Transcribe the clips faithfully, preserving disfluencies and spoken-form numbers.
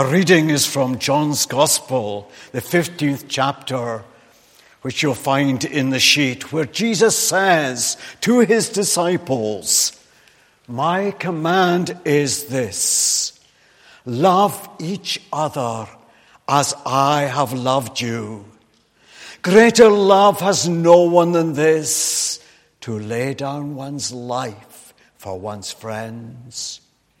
Our reading is from John's Gospel, the fifteenth chapter, which you'll find in the sheet, where Jesus says to his disciples, "My command is this, love each other as I have loved you. Greater love has no one than this, to lay down one's life for one's friends.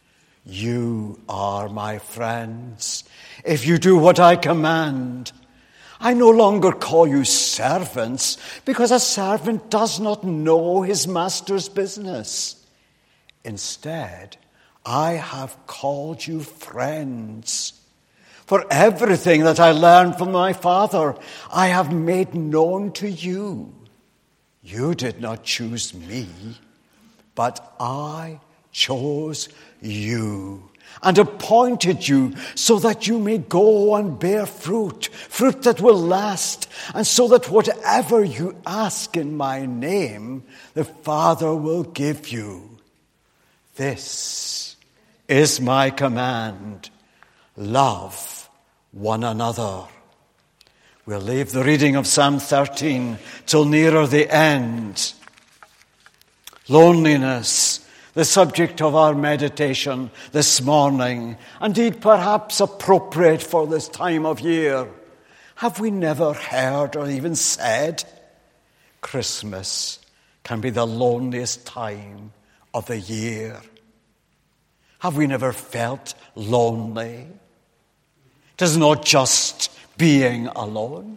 You are my friends, if you do what I command. I no longer call you servants, because a servant does not know his master's business. Instead, I have called you friends. For everything that I learned from my Father, I have made known to you. You did not choose me, but I chose you and appointed you so that you may go and bear fruit, fruit that will last, and so that whatever you ask in my name, the Father will give you. This is my command, love one another." We'll leave the reading of Psalm thirteen till nearer the end. Loneliness, the subject of our meditation this morning, indeed perhaps appropriate for this time of year. Have we never heard or even said, Christmas can be the loneliest time of the year? Have we never felt lonely? It is not just being alone,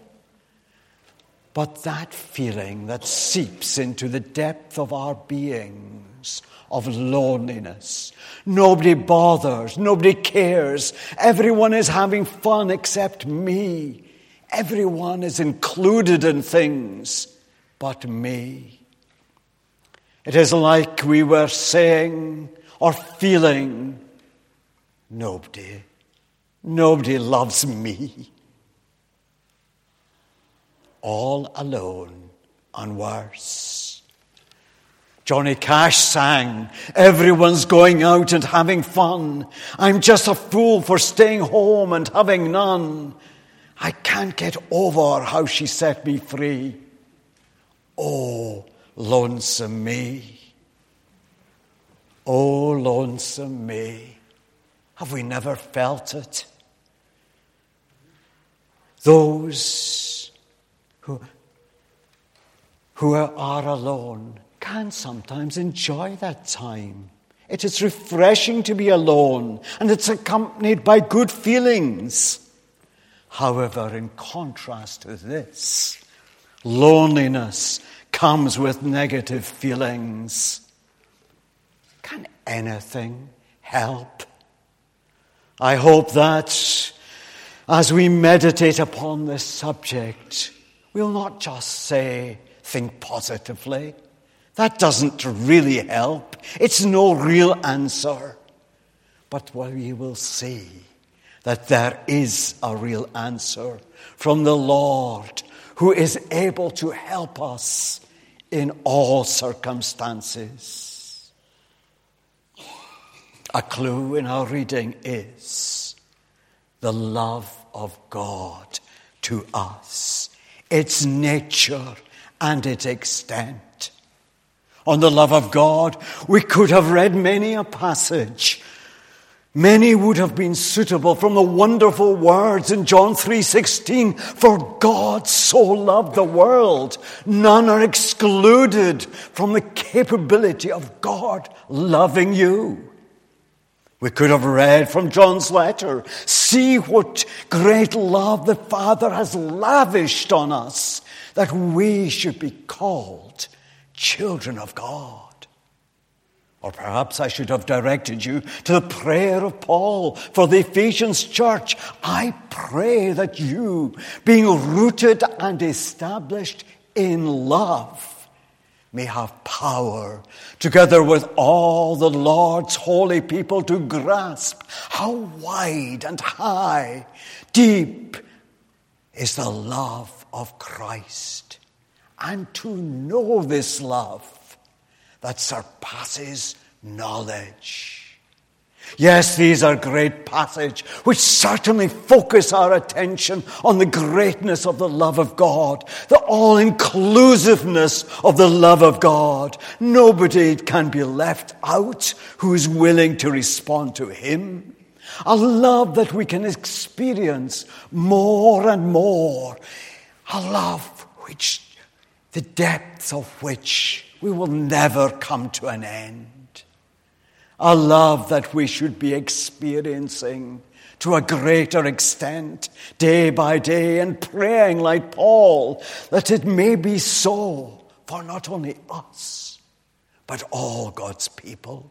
but that feeling that seeps into the depth of our beings of loneliness. Nobody bothers, nobody cares. Everyone is having fun except me. Everyone is included in things but me. It is like we were saying or feeling, nobody, nobody loves me. All alone and worse. Johnny Cash sang, "Everyone's going out and having fun. I'm just a fool for staying home and having none. I can't get over how she set me free. Oh, lonesome me. Oh, lonesome me." Have we never felt it? Those who, who are alone can sometimes enjoy that time. It is refreshing to be alone, and it's accompanied by good feelings. However, in contrast to this, loneliness comes with negative feelings. Can anything help? I hope that as we meditate upon this subject, we'll not just say, think positively. That doesn't really help. It's no real answer. But we will see that there is a real answer from the Lord, who is able to help us in all circumstances. A clue in our reading is the love of God to us, its nature and its extent. On the love of God, we could have read many a passage. Many would have been suitable from the wonderful words in John three sixteen, "For God so loved the world." None are excluded from the capability of God loving you. We could have read from John's letter, "See what great love the Father has lavished on us, that we should be called children of God." Or perhaps I should have directed you to the prayer of Paul for the Ephesians church. "I pray that you, being rooted and established in love, may have power, together with all the Lord's holy people, to grasp how wide and high, deep is the love of Christ, and to know this love that surpasses knowledge, Yes, these are great passages which certainly focus our attention on the greatness of the love of God, the all-inclusiveness of the love of God. Nobody can be left out who is willing to respond to him. A love that we can experience more and more. A love which, the depths of which we will never come to an end. A love that we should be experiencing to a greater extent day by day and praying like Paul that it may be so for not only us but all God's people.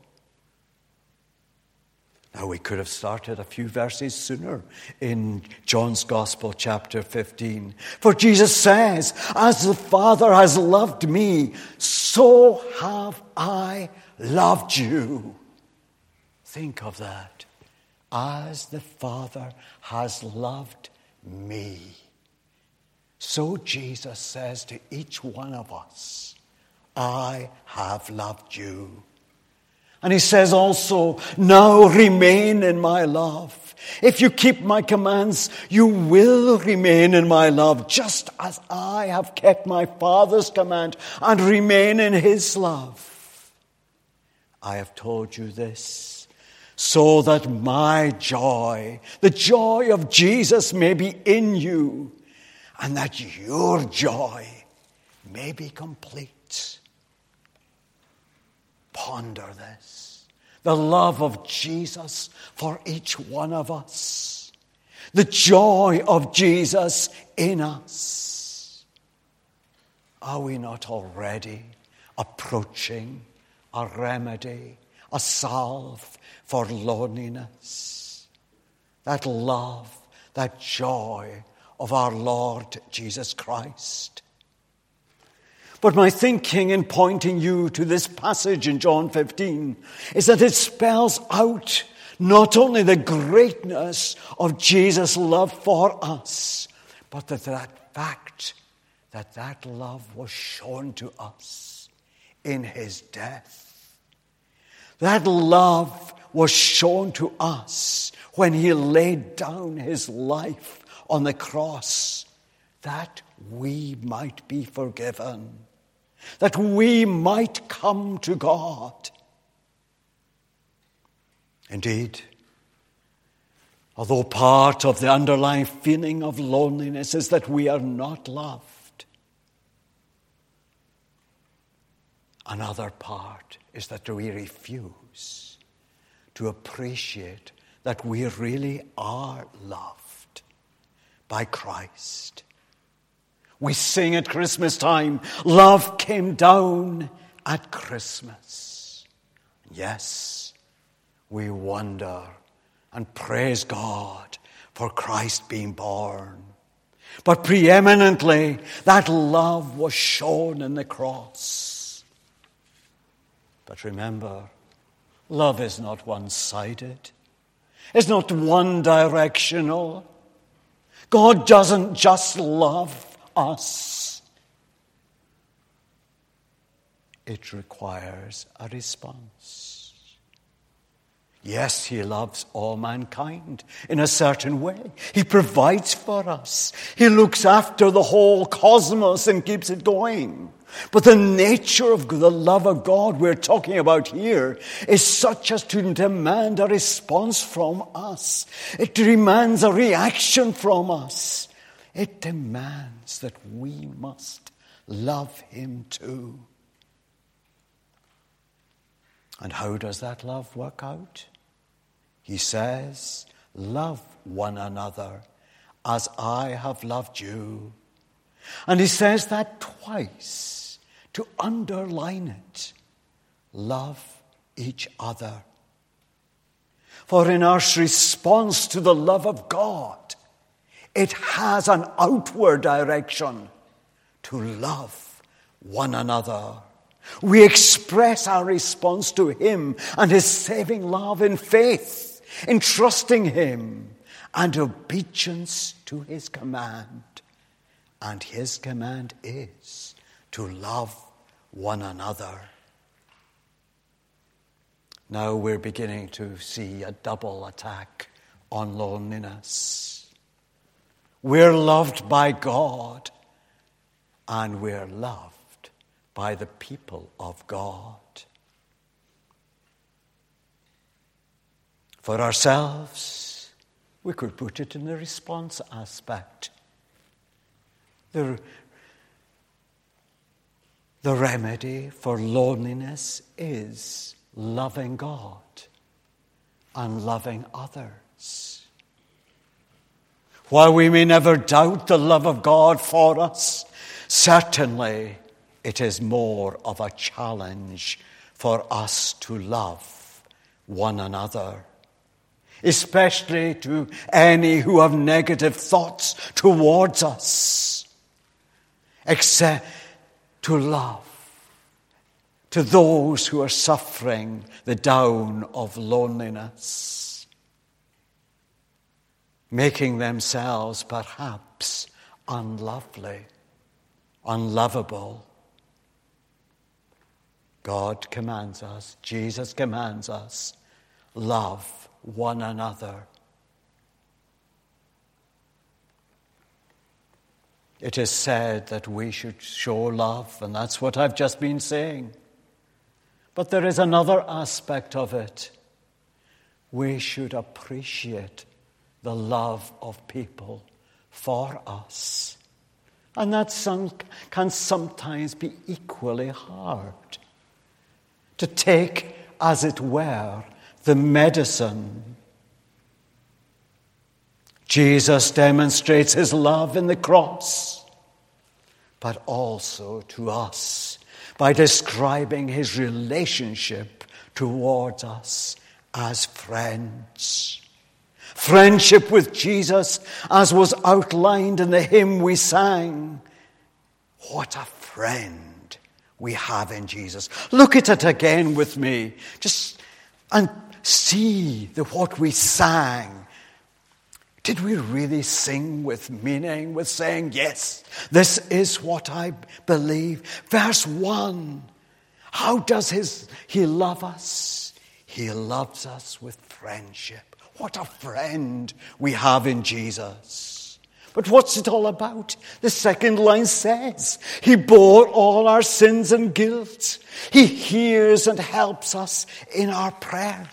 Now we could have started a few verses sooner in John's Gospel chapter fifteen. For Jesus says, as the Father has loved me, so have I loved you. Think of that. As the Father has loved me, so Jesus says to each one of us, I have loved you. And he says also, now remain in my love. If you keep my commands, you will remain in my love, just as I have kept my Father's command and remain in his love. I have told you this, so that my joy, the joy of Jesus, may be in you, and that your joy may be complete. Ponder this. The love of Jesus for each one of us. The joy of Jesus in us. Are we not already approaching a remedy, a salve for loneliness? That love, that joy of our Lord Jesus Christ. But my thinking in pointing you to this passage in John fifteen is that it spells out not only the greatness of Jesus' love for us, but that that fact that that love was shown to us in his death. That love was shown to us when he laid down his life on the cross, that we might be forgiven, that we might come to God. Indeed, although part of the underlying feeling of loneliness is that we are not loved, another part is that we refuse to appreciate that we really are loved by Christ. We sing at Christmas time, love came down at Christmas. Yes, we wonder and praise God for Christ being born. But preeminently, that love was shown in the cross. But remember, love is not one-sided. It's not one-directional. God doesn't just love us. It requires a response. Yes, he loves all mankind in a certain way. He provides for us. He looks after the whole cosmos and keeps it going. But the nature of the love of God we're talking about here is such as to demand a response from us. It demands a reaction from us. It demands that we must love him too. And how does that love work out? He says, love one another as I have loved you. And he says that twice to underline it. Love each other. For in our response to the love of God, it has an outward direction to love one another. We express our response to him and his saving love in faith, in trusting him, and obedience to his command. And his command is to love one another. now we're beginning to see a double attack on loneliness. We're loved by God, and we're loved by the people of God. For ourselves, we could put it in the response aspect. The, the remedy for loneliness is loving God and loving others. While we may never doubt the love of God for us, certainly it is more of a challenge for us to love one another, especially to any who have negative thoughts towards us, except to love to those who are suffering the down of loneliness, making themselves perhaps unlovely, unlovable. God commands us, Jesus commands us, love one another. It is said that we should show love, and that's what I've just been saying. But there is another aspect of it. We should appreciate the love of people for us. And that some, can sometimes be equally hard. To take, as it were, the medicine. Jesus demonstrates his love in the cross, but also to us by describing his relationship towards us as friends. Friendship with Jesus, as was outlined in the hymn we sang. What a friend we have in Jesus. Look at it again with me. Just and see the, what we sang. Did we really sing with meaning, with saying, yes, this is what I believe? Verse one, how does his, he love us? He loves us with friendship. What a friend we have in Jesus. But what's it all about? The second line says, he bore all our sins and guilt. He hears and helps us in our prayers.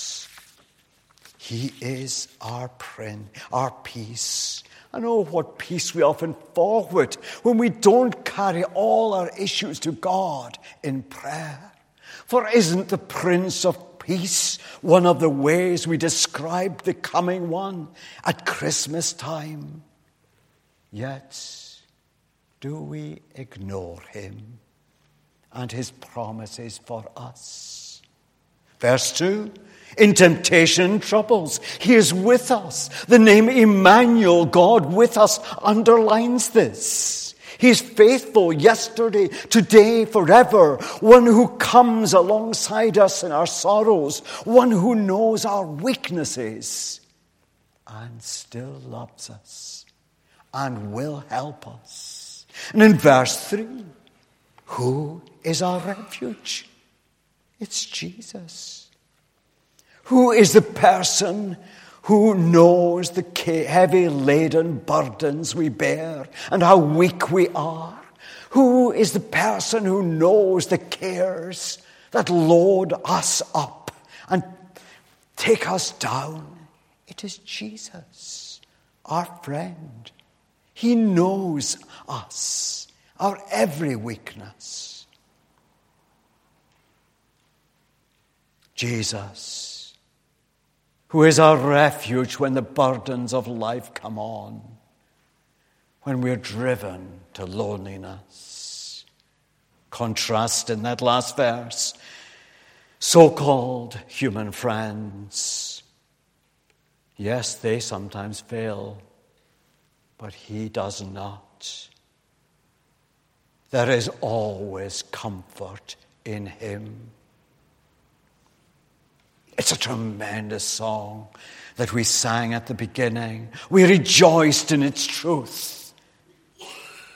He is our friend, our peace. I know what peace we often forward when we don't carry all our issues to God in prayer. For isn't the Prince of Peace one of the ways we describe the coming one at Christmas time? Yet, do we ignore him and his promises for us? Verse two, in temptation and troubles, he is with us. The name Emmanuel, God with us, underlines this. He is faithful yesterday, today, forever. One who comes alongside us in our sorrows. One who knows our weaknesses and still loves us and will help us. And in verse three, who is our refuge? It's Jesus. Who is the person who knows the heavy laden burdens we bear and how weak we are? Who is the person who knows the cares that load us up and take us down? It is Jesus, our friend. He knows us, our every weakness. Jesus, who is our refuge when the burdens of life come on, when we're driven to loneliness. Contrast in that last verse, so-called human friends. Yes, they sometimes fail, but he does not. There is always comfort in him. It's a tremendous song that we sang at the beginning. We rejoiced in its truth.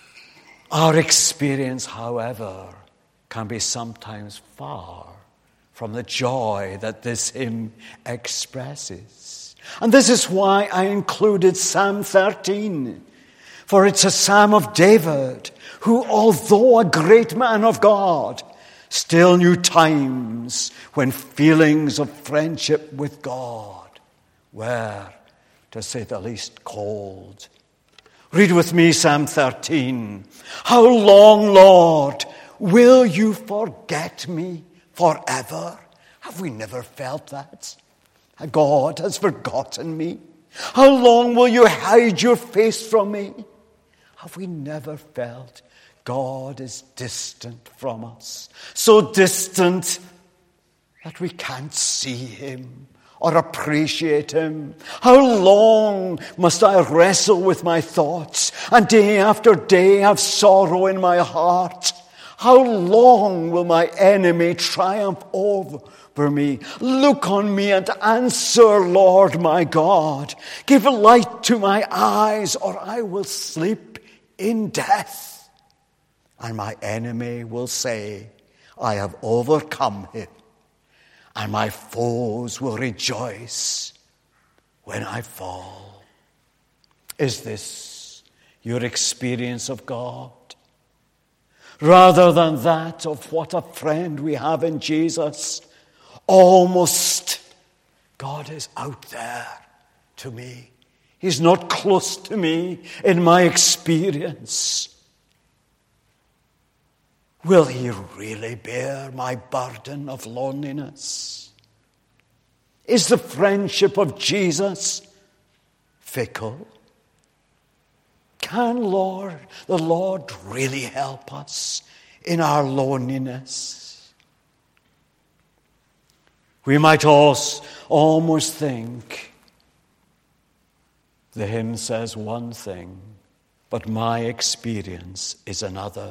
Our experience, however, can be sometimes far from the joy that this hymn expresses. And this is why I included Psalm thirteen, for it's a psalm of David, who, although a great man of God, still knew times when feelings of friendship with God were, to say the least, cold. Read with me Psalm thirteen. How long, Lord, will you forget me forever? Have we never felt that? God has forgotten me. How long will you hide your face from me? Have we never felt God is distant from us? So distant that we can't see him or appreciate him. How long must I wrestle with my thoughts and day after day have sorrow in my heart? How long will my enemy triumph over me? Look on me and answer, Lord my God. Give light to my eyes, or I will sleep in death. And my enemy will say, I have overcome him. And my foes will rejoice when I fall. Is this your experience of God? Rather than that of what a friend we have in Jesus, almost God is out there to me. He's not close to me in my experience. Will he really bear my burden of loneliness? Is the friendship of Jesus fickle? Can Lord, the Lord really help us in our loneliness? We might also almost think the hymn says one thing, but my experience is another.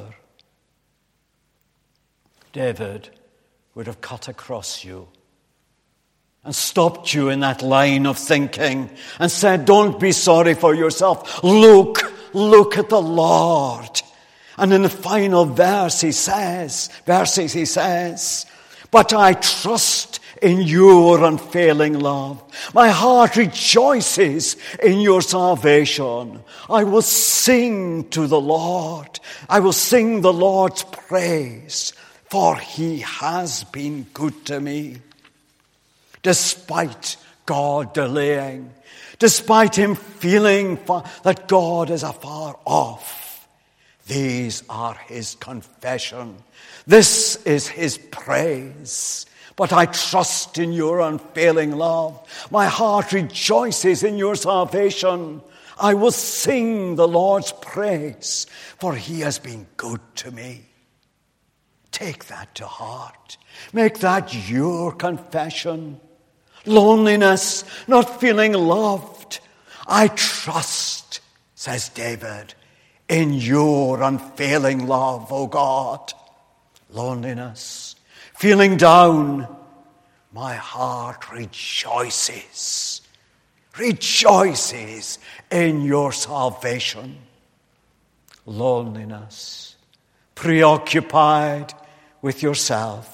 David would have cut across you and stopped you in that line of thinking and said, don't be sorry for yourself. Look, look at the Lord. And in the final verse he says, verses he says, but I trust in your unfailing love. My heart rejoices in your salvation. I will sing to the Lord. I will sing the Lord's praise, for he has been good to me. Despite God delaying, despite him feeling far, that God is afar off, these are his confession. This is his praise. But I trust in your unfailing love. My heart rejoices in your salvation. I will sing the Lord's praise, for he has been good to me. Take that to heart. Make that your confession. Loneliness, not feeling loved. I trust, says David, in your unfailing love, O God. Loneliness, feeling down, my heart rejoices, rejoices in your salvation. Loneliness, preoccupied with yourself,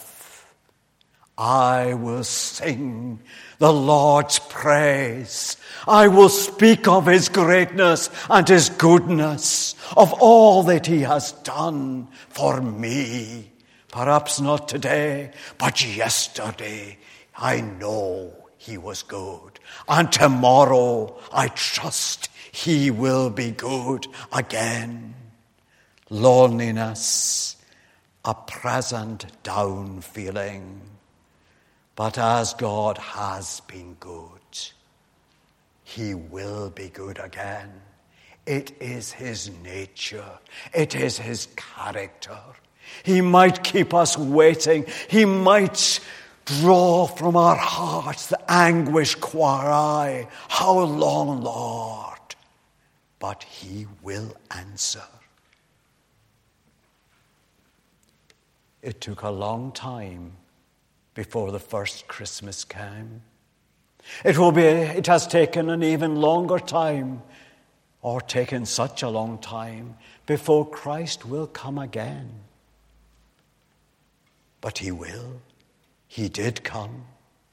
I will sing the Lord's praise. I will speak of his greatness and his goodness, of all that he has done for me. Perhaps not today, but yesterday I know he was good. And tomorrow I trust he will be good again. Loneliness, a present down feeling. But as God has been good, he will be good again. It is his nature. It is his character. He might keep us waiting. He might draw from our hearts the anguish cry, how long, Lord? But he will answer. It took a long time before the first Christmas came. It will be, it has taken an even longer time, or taken such a long time, before Christ will come again. But he will. he did come.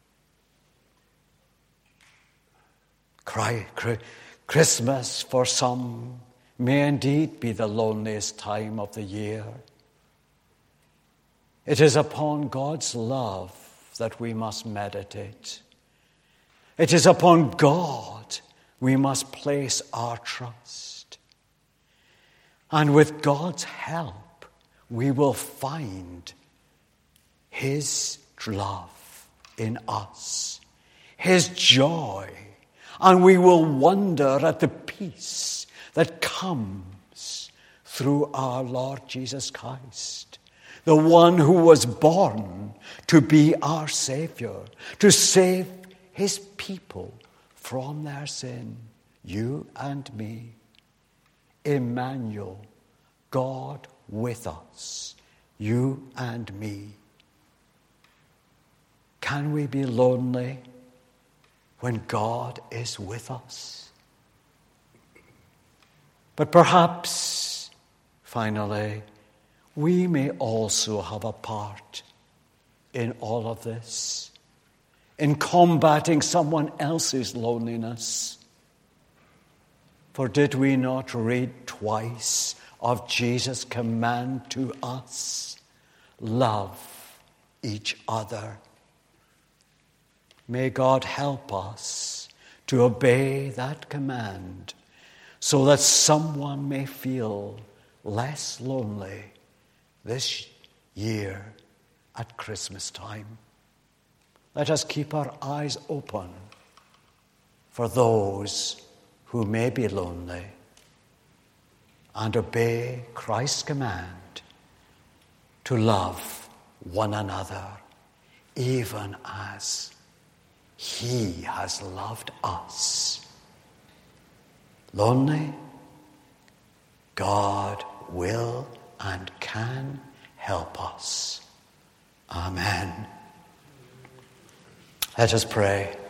Cry, cry, Christmas for some may indeed be the loneliest time of the year. It is upon God's love that we must meditate. It is upon God we must place our trust. And with God's help, we will find his love in us, his joy, and we will wonder at the peace that comes through our Lord Jesus Christ, the one who was born to be our Savior, to save his people from their sin, you and me. Emmanuel, God with us, you and me. Can we be lonely when God is with us? But perhaps, finally, we may also have a part in all of this, in combating someone else's loneliness. For did we not read twice of Jesus' command to us? Love each other. May God help us to obey that command so that someone may feel less lonely this year at Christmas time. Let us keep our eyes open for those who may be lonely and obey Christ's command to love one another even as he has loved us. Lonely? God will and can help us. Amen. Let us pray.